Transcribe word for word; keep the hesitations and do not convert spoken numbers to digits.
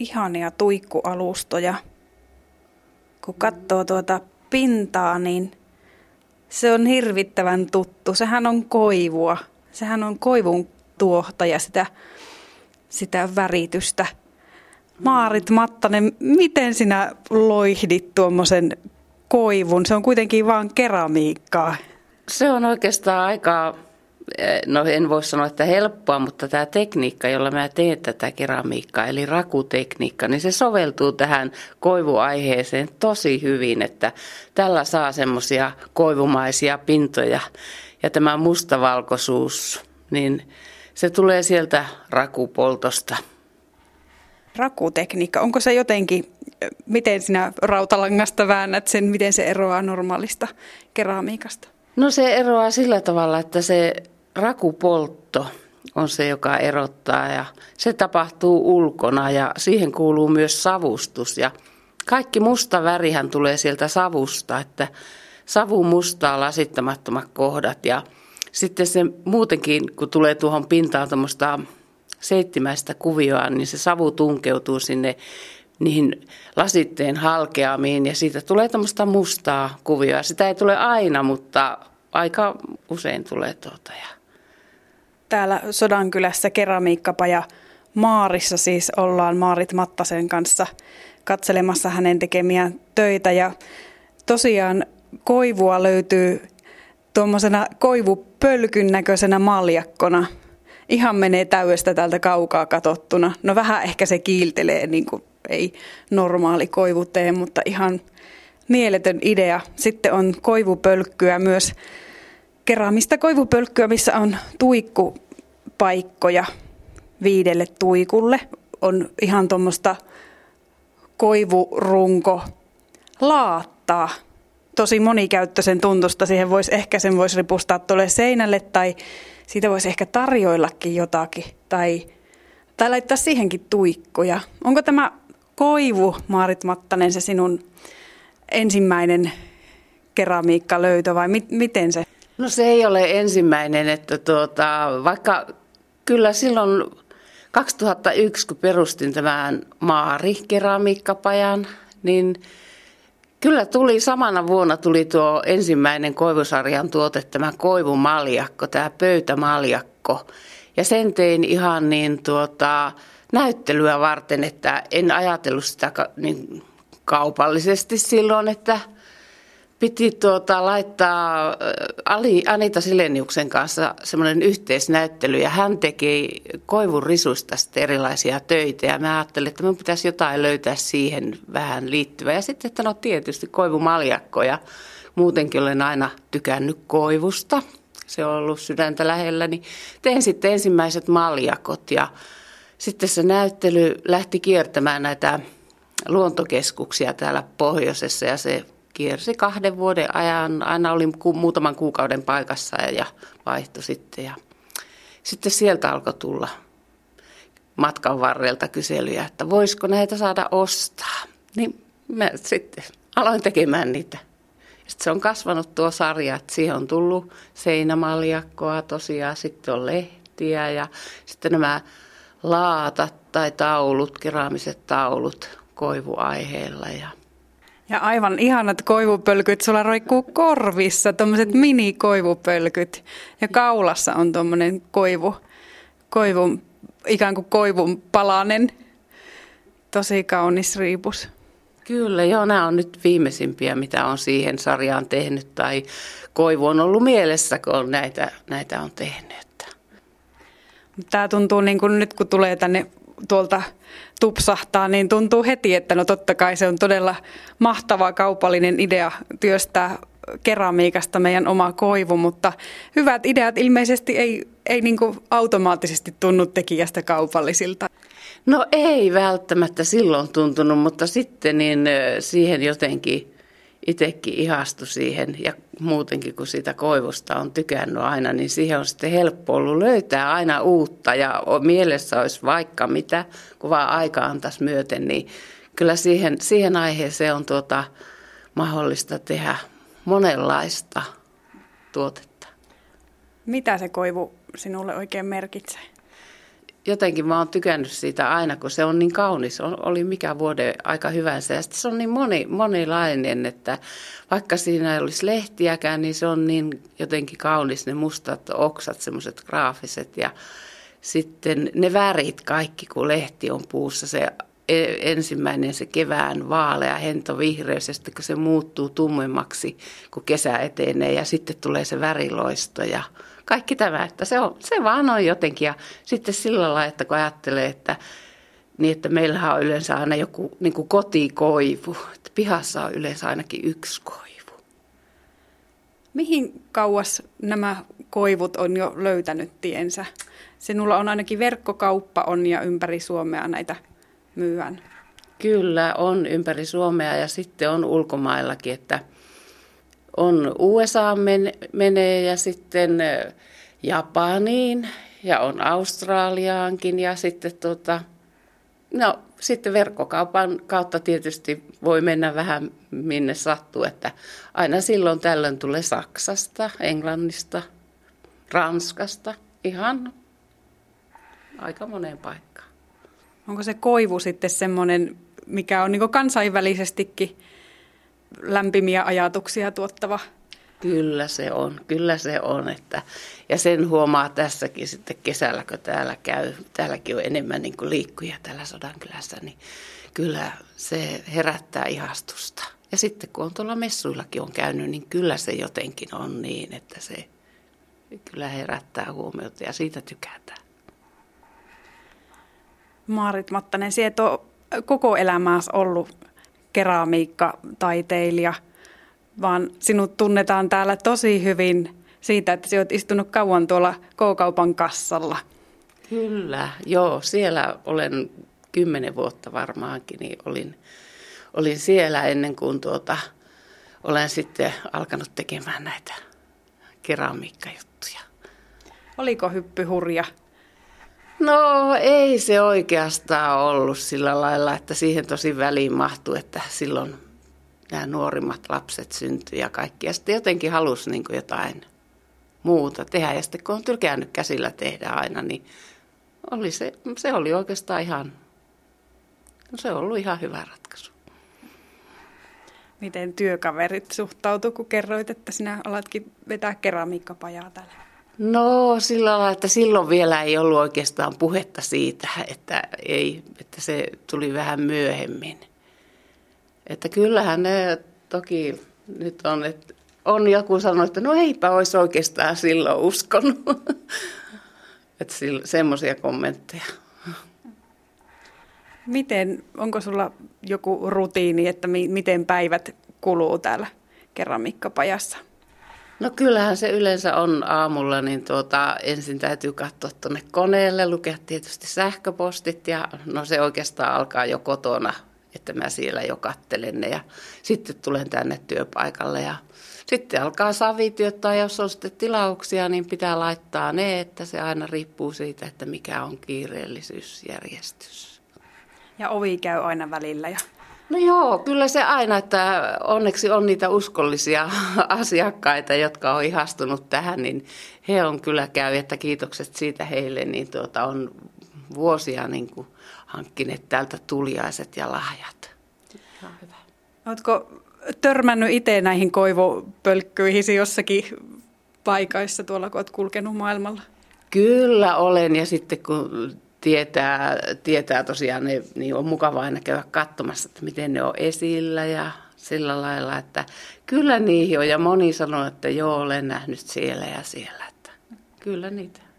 ihania tuikkualustoja. Kun katsoo tuota pintaa, niin se on hirvittävän tuttu. Sehän on koivua. Sehän on koivun tuohta ja sitä, sitä väritystä. Maarit Mattanen, miten sinä loihdit tuommoisen koivun? Se on kuitenkin vaan keramiikkaa. Se on oikeastaan aika, no en voi sanoa, että helppoa, mutta tämä tekniikka, jolla mä teen tätä keramiikkaa, eli rakutekniikka, niin se soveltuu tähän koivuaiheeseen tosi hyvin, että tällä saa semmoisia koivumaisia pintoja. Ja tämä mustavalkoisuus, niin se tulee sieltä rakupoltosta. Rakutekniikka, onko se jotenkin, miten sinä rautalangasta väännät sen, miten se eroaa normaalista keramiikasta? No se eroaa sillä tavalla, että se rakupoltto on se, joka erottaa ja se tapahtuu ulkona ja siihen kuuluu myös savustus. Ja kaikki musta värihän tulee sieltä savusta, että savu mustaa lasittamattomat kohdat ja sitten se muutenkin, kun tulee tuohon pintaan tuommoista seittimäistä kuvioa, niin se savu tunkeutuu sinne niihin lasitteen halkeamiin ja siitä tulee tämmöistä mustaa kuvioa. Sitä ei tule aina, mutta aika usein tulee tuota. Täällä Sodankylässä keramiikkapaja Maarissa siis ollaan Maarit Mattasen kanssa katselemassa hänen tekemiään töitä ja tosiaan koivua löytyy tuommoisena koivupölkyn näköisenä maljakkona. Ihan menee täydestä täältä kaukaa katsottuna. No vähän ehkä se kiiltelee, niin kuin ei normaali koivu tee, mutta ihan mieletön idea. Sitten on koivupölkkyä myös, keraamista koivupölkkyä, missä on tuikkupaikkoja viidelle tuikulle. On ihan tuommoista koivurunko laattaa. Tosi monikäyttöisen tuntusta. Siihen voisi ehkä sen voisi ripustaa tuolle seinälle tai siitä voisi ehkä tarjoillakin jotakin tai, tai laittaa siihenkin tuikkoja. Onko tämä koivu, Maarit Mattanen, se sinun ensimmäinen keramiikkalöytö vai mi- miten se? No se ei ole ensimmäinen, että tuota, vaikka kyllä silloin kaksituhattayksi, kun perustin tämän Maari-keramiikkapajan, niin kyllä tuli samana vuonna tuli tuo ensimmäinen koivusarjan tuote, tämä koivumaljakko, tämä pöytämaljakko. Ja sen tein ihan niin tuota, näyttelyä varten, että en ajatellut sitä niin kaupallisesti silloin, että piti tuota, laittaa Anita Sileniuksen kanssa semmoinen yhteisnäyttely ja hän teki koivun risusta erilaisia töitä ja mä ajattelin, että minun pitäisi jotain löytää siihen vähän liittyvää. Ja sitten, että no tietysti koivumaljakko ja muutenkin olen aina tykännyt koivusta. Se on ollut sydäntä lähellä, niin tein sitten ensimmäiset maljakot ja sitten se näyttely lähti kiertämään näitä luontokeskuksia täällä pohjoisessa ja se kiersi kahden vuoden ajan, aina oli ku, muutaman kuukauden paikassa ja, ja vaihtui sitten. Ja sitten sieltä alkoi tulla matkan varrelta kyselyjä, että voisiko näitä saada ostaa. Niin mä sitten aloin tekemään niitä. Sitten se on kasvanut tuo sarja, että siihen on tullut seinämaljakkoa tosiaan, sitten on lehtiä ja sitten nämä laatat tai taulut, keraamiset taulut koivuaiheella ja Ja aivan ihanat koivupölkyt, sulla roikkuu korvissa, tuommoiset minikoivupölkyt ja kaulassa on tuommoinen koivu, koivun, ikään kuin koivun palanen, tosi kaunis riipus. Kyllä, joo, nämä on nyt viimeisimpiä, mitä on siihen sarjaan tehnyt tai koivu on ollut mielessä, kun näitä, näitä on tehnyt. Tämä tuntuu niin kuin nyt kun tulee tänne tuolta tupsahtaa, niin tuntuu heti, että no totta kai se on todella mahtava kaupallinen idea työstää keramiikasta meidän oma koivu, mutta hyvät ideat ilmeisesti ei, ei niin kuin automaattisesti tunnu tekijästä kaupallisilta. No ei välttämättä silloin tuntunut, mutta sitten niin siihen jotenkin itsekin ihastui siihen ja muutenkin kun siitä koivusta on tykännyt aina, niin siihen on sitten helppo ollut löytää aina uutta ja mielessä olisi vaikka mitä, kun vaan aika antaisi myöten, niin kyllä siihen, siihen aiheeseen on tuota mahdollista tehdä monenlaista tuotetta. Mitä se koivu sinulle oikein merkitsee? jotenkin mä oon tykännyt siitä aina, kun se on niin kaunis. Oli mikä vuoden aika hyvänsä. Ja sitten se on niin moni, monilainen, että vaikka siinä ei olisi lehtiäkään, niin se on niin jotenkin kaunis. Ne mustat oksat, semmoiset graafiset ja sitten ne värit kaikki, kun lehti on puussa. Se ensimmäinen se kevään vaalea hentovihreys ja sitten kun se muuttuu tummemmaksi, kun kesä etenee ja sitten tulee se väriloisto ja kaikki tämä, että se, on, se vaan on jotenkin. Ja sitten sillä lailla, että kun ajattelee, että, niin että meillähän on yleensä aina joku niin kuin kotikoivu, että pihassa on yleensä ainakin yksi koivu. Mihin kauas nämä koivut on jo löytänyt tiensä? Sinulla on ainakin verkkokauppa on ja ympäri Suomea näitä myyhän. Kyllä, on ympäri Suomea ja sitten on ulkomaillakin, että on U S A menee ja sitten Japaniin ja on Australiaankin ja sitten, tota, no, sitten verkkokaupan kautta tietysti voi mennä vähän minne sattuu, että aina silloin tällöin tulee Saksasta, Englannista, Ranskasta, ihan aika moneen paikkaan. Onko se koivu sitten semmoinen, mikä on niin kuin kansainvälisestikin lämpimiä ajatuksia tuottava? Kyllä se on, kyllä se on. Että, ja sen huomaa tässäkin sitten kesällä, kun täällä käy. Täälläkin on enemmän niin kuin liikkuja täällä Sodankylässä, niin kyllä se herättää ihastusta. Ja sitten kun on tuolla messuillakin on käynyt, niin kyllä se jotenkin on niin, että se kyllä herättää huomiota ja siitä tykätään. Maarit Mattanen, sinä et ole koko elämässä ollut keramiikkataiteilija, vaan sinut tunnetaan täällä tosi hyvin siitä, että sinä olet istunut kauan tuolla K-kaupan kassalla. Kyllä, joo, siellä olen kymmenen vuotta varmaankin, niin olin, olin siellä ennen kuin tuota, olen sitten alkanut tekemään näitä keramiikkajuttuja. Oliko hyppy hurja? No ei se oikeastaan ollut sillä lailla, että siihen tosi väliin mahtui, että silloin nämä nuorimmat lapset syntyi ja kaikki. Ja sitten jotenkin halusi niin kuin jotain muuta tehdä. Ja sitten kun on tykännyt käsillä tehdä aina, niin oli se, se oli oikeastaan ihan, no se on ollut ihan hyvä ratkaisu. Miten työkaverit suhtautuivat, kun kerroit, että sinä alatkin vetää keramiikkapajaa täällä? No sillä lailla, että silloin vielä ei ollut oikeastaan puhetta siitä, että, ei, että se tuli vähän myöhemmin. Että kyllähän ne toki nyt on, että on joku sanonut, että no eipä olisi oikeastaan silloin uskonut. Että semmoisia kommentteja. Miten, onko sulla joku rutiini, että mi- miten päivät kuluu täällä keramiikkapajassa? No kyllähän se yleensä on aamulla, niin tuota, ensin täytyy katsoa tuonne koneelle, lukea tietysti sähköpostit ja no se oikeastaan alkaa jo kotona, että mä siellä jo kattelen ne ja sitten tulen tänne työpaikalle ja sitten alkaa savityöt tai jos on sitten tilauksia, niin pitää laittaa ne, että se aina riippuu siitä, että mikä on kiireellisyysjärjestys. Ja ovi käy aina välillä ja... No joo, kyllä se aina, että onneksi on niitä uskollisia asiakkaita, jotka on ihastunut tähän, niin he on kyllä käy, että kiitokset siitä heille, niin tuota on vuosia niin kuin hankkineet täältä tuliaiset ja lahjat. Ihan hyvä. Oletko törmännyt itse näihin koivupölkkyihin jossakin paikoissa tuolla, kun olet kulkenut maailmalla? Kyllä olen ja sitten kun... Tietää, tietää tosiaan, ne, niin on mukava aina käydä katsomassa, että miten ne on esillä ja sillä lailla, että kyllä niihin on. Ja moni sanoo, että joo, olen nähnyt siellä ja siellä, että kyllä niitä.